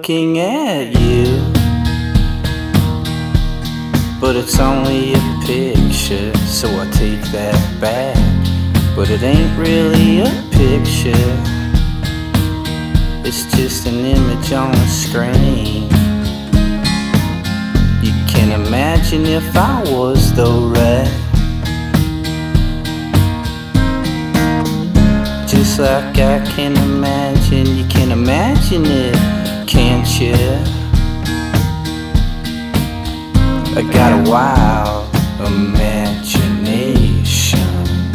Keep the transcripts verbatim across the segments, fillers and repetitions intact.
looking at you, but it's only a picture, so I take that back. But it ain't really a picture, it's just an image on a screen. You can imagine if I was the rat, just like I can imagine. You can imagine it, can't you? I got a wild imagination.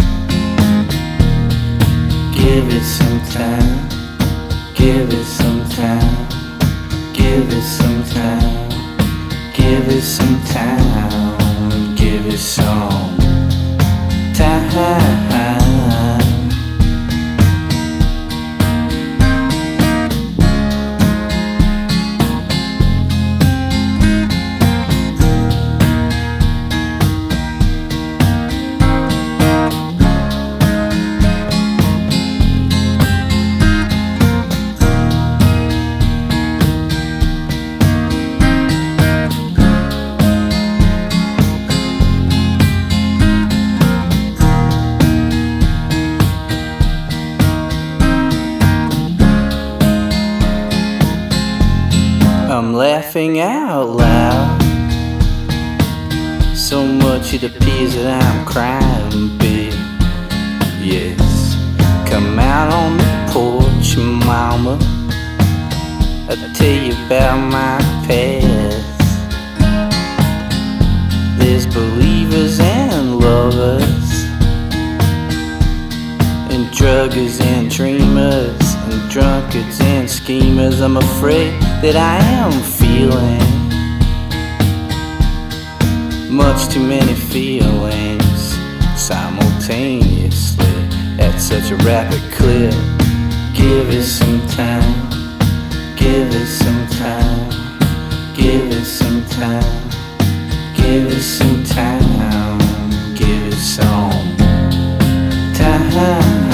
Give it some time, give it some time, give it some time, give it some time, give it some time. I'm laughing out loud, so much it appears that I'm crying big. Yes, come out on the porch, mama, I'll tell you about my past. There's believers and lovers, and druggers and dreamers, and drunkards and schemers. I'm afraid that I am feeling much too many feelings simultaneously at such a rapid clip. Give it some time, give it some time, give it some time, give it some time, give it some time.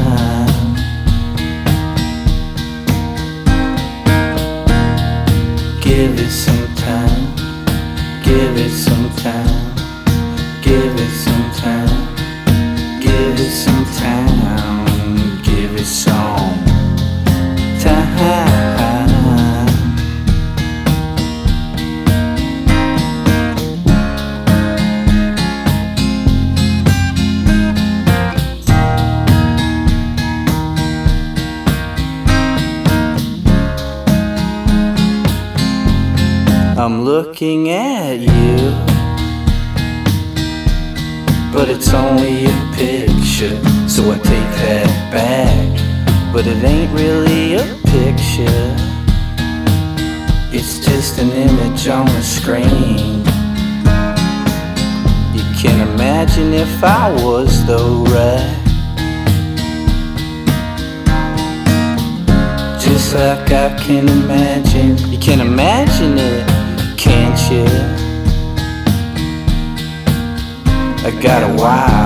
Give it some time, give it some time, give it some time, give it some time, give it some time. I'm looking at you, but it's only a picture, so I take that back. But it ain't really a picture, it's just an image on a screen. You can imagine if I was the rat, just like I can imagine. You can imagine it, can't you? I got a wild